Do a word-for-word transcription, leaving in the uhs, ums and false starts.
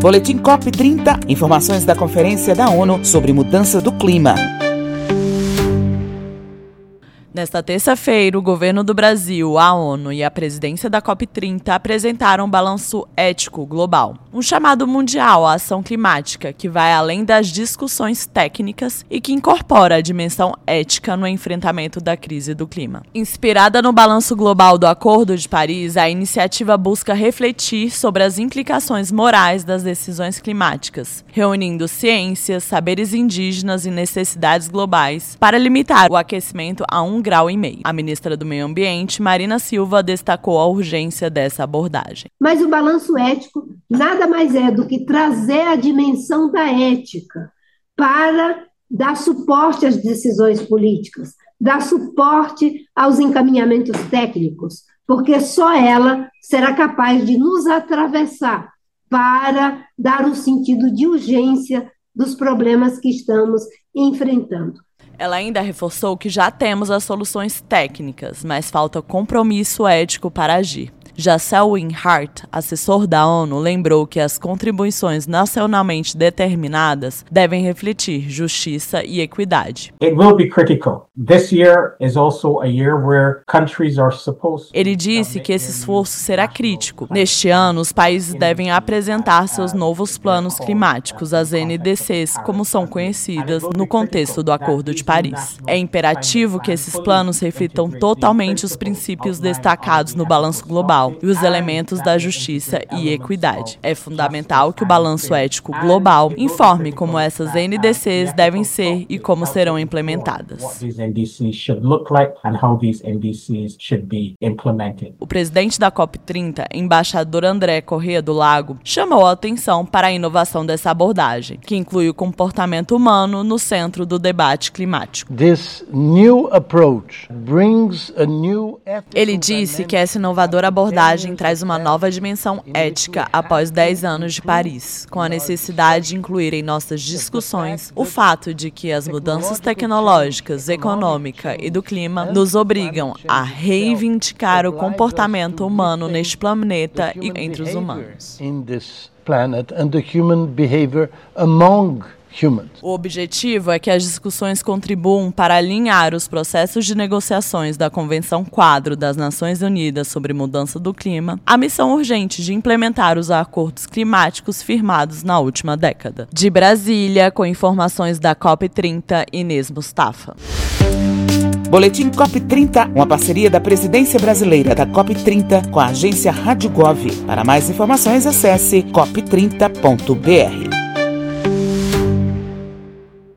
Boletim C O P trinta, informações da Conferência da ONU sobre mudança do clima. Nesta terça-feira, o governo do Brasil, a ONU e a presidência da C O P trinta apresentaram um balanço ético global, um chamado mundial à ação climática que vai além das discussões técnicas e que incorpora a dimensão ética no enfrentamento da crise do clima. Inspirada no balanço global do Acordo de Paris, a iniciativa busca refletir sobre as implicações morais das decisões climáticas, reunindo ciências, saberes indígenas e necessidades globais para limitar o aquecimento a um grau e meio. A ministra do Meio Ambiente, Marina Silva, destacou a urgência dessa abordagem. Mas o balanço ético nada mais é do que trazer a dimensão da ética para dar suporte às decisões políticas, dar suporte aos encaminhamentos técnicos, porque só ela será capaz de nos atravessar para dar o sentido de urgência dos problemas que estamos enfrentando. Ela ainda reforçou que já temos as soluções técnicas, mas falta compromisso ético para agir. Já Selwyn Hart, assessor da ONU, lembrou que as contribuições nacionalmente determinadas devem refletir justiça e equidade. It will be critical. This year is also a year where countries are supposed to... Ele disse que esse esforço será crítico. Neste ano, os países devem apresentar seus novos planos climáticos, as N D Cs, como são conhecidas no contexto do Acordo de Paris. É imperativo que esses planos reflitam totalmente os princípios destacados no balanço global e os elementos da justiça e equidade. É fundamental que o balanço ético global informe como essas N D Cs devem ser e como serão implementadas. O presidente da C O P trinta, embaixador André Corrêa do Lago, chamou a atenção para a inovação dessa abordagem, que inclui o comportamento humano no centro do debate climático. Ele disse que essa inovadora abordagem traz uma nova dimensão ética após dez anos de Paris, com a necessidade de incluir em nossas discussões o fato de que as mudanças tecnológicas, econômica e do clima nos obrigam a reivindicar o comportamento humano neste planeta e entre os humanos. O objetivo é que as discussões contribuam para alinhar os processos de negociações da Convenção Quadro das Nações Unidas sobre Mudança do Clima à missão urgente de implementar os acordos climáticos firmados na última década. De Brasília, com informações da C O P trinta, Inês Mustafa. Boletim C O P trinta, uma parceria da Presidência Brasileira da C O P trinta com a agência Rádio Gov. Para mais informações, acesse cop trinta ponto br.